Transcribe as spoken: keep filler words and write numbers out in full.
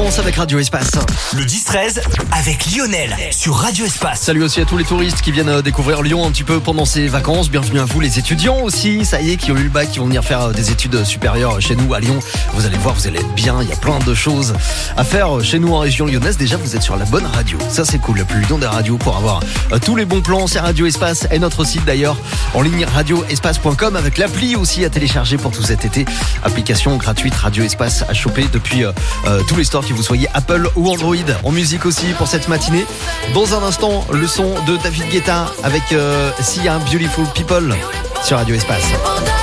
vacances avec Radio Espace. Le dix treize avec Lionel sur Radio Espace. Salut aussi à tous les touristes qui viennent découvrir Lyon un petit peu pendant ces vacances. Bienvenue à vous les étudiants aussi, ça y est, qui ont eu le bac, qui vont venir faire des études supérieures chez nous à Lyon. Vous allez voir, vous allez être bien, il y a plein de choses à faire chez nous en région lyonnaise. Déjà, vous êtes sur la bonne radio, ça c'est cool, la plus Lyon des radios pour avoir tous les bons plans. C'est Radio Espace et notre site d'ailleurs en ligne radio espace point com avec l'appli aussi à télécharger pour tout cet été. Application gratuite Radio Espace à choper depuis euh, euh, tous les stores, que vous soyez Apple ou Android. En musique aussi pour cette matinée. Dans un instant, le son de David Guetta avec euh, Sia, Beautiful People sur Radio Espace.